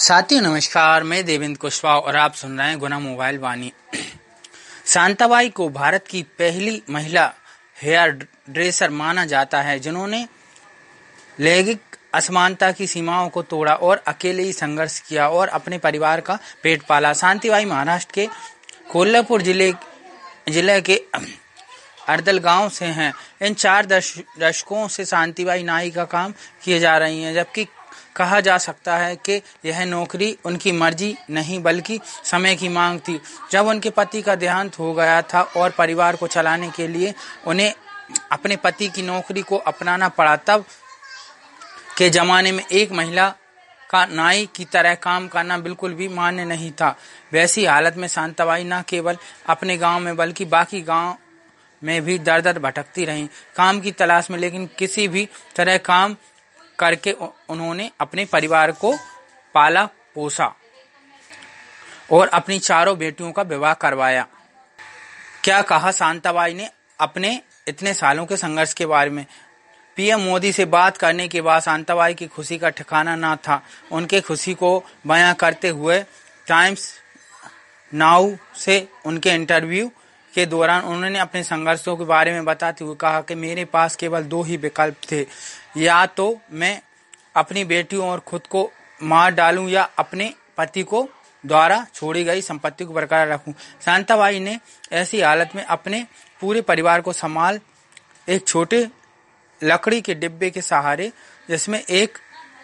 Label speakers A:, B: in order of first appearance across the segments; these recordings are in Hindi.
A: साथियों नमस्कार, मैं देवेंद्र कुशवाहा और आप सुन रहे हैं गुना मोबाइल वाणी। शांताबाई को भारत की पहली महिला हेयर ड्रेसर माना जाता है जिन्होंने लैंगिक असमानता की सीमाओं को तोड़ा और अकेले ही संघर्ष किया और अपने परिवार का पेट पाला। शांताबाई महाराष्ट्र के कोल्हापुर जिले के अर्दल गांव से हैं। इन 4 दशकों से शांताबाई नाई का काम किए जा रही हैं, जबकि कहा जा सकता है कि यह नौकरी उनकी मर्जी नहीं बल्कि समय की मांग थी। जब उनके पति का देहांत हो गया था और परिवार को चलाने के लिए उन्हें अपने पति की नौकरी को अपनाना पड़ा, तब के जमाने में एक महिला का नाई की तरह काम करना बिल्कुल भी मान्य नहीं था। वैसी हालत में शांताबाई न केवल अपने गांव में बल्कि बाकी गांव में भी दर दर भटकती रहीं काम की तलाश में, लेकिन किसी भी तरह काम करके उन्होंने अपने परिवार को पाला पोसा और अपनी 4 बेटियों का विवाह करवाया। क्या कहा शांताबाई ने अपने इतने सालों के संघर्ष के बारे में? पीएम मोदी से बात करने के बाद शांताबाई की खुशी का ठिकाना ना था। उनके खुशी को बयां करते हुए टाइम्स नाउ से उनके इंटरव्यू के दौरान उन्होंने अपने संघर्षों के बारे में बताते हुए कहा कि मेरे पास केवल 2 ही विकल्प थे, या तो मैं अपनी बेटियों और खुद को मार डालूं या अपने पति को द्वारा छोड़ी गई संपत्ति को बरकरार रखूं। शांताबाई ने ऐसी हालत में अपने पूरे परिवार को संभाल एक छोटे लकड़ी के डिब्बे के सहारे, जिसमें एक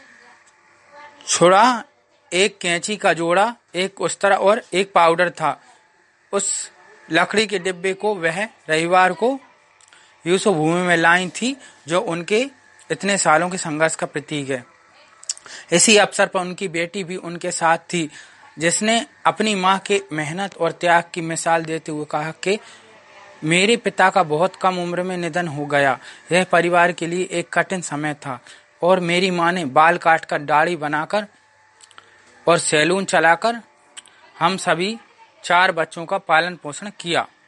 A: छुरा, एक कैंची का जोड़ा, एक उस्तरा और एक पाउडर था। उस लकड़ी के डिब्बे को वह रविवार को यूसुफ भूमि में लाई थी, जो उनके इतने सालों के संघर्ष का प्रतीक है। इसी अवसर पर उनकी बेटी भी उनके साथ थी, जिसने अपनी मां के मेहनत और त्याग की मिसाल देते हुए कहा कि मेरे पिता का बहुत कम उम्र में निधन हो गया। यह परिवार के लिए एक कठिन समय था और मेरी मां ने बाल काटकर, दाढ़ी बनाकर और सैलून चलाकर हम सभी 4 बच्चों का पालन पोषण किया।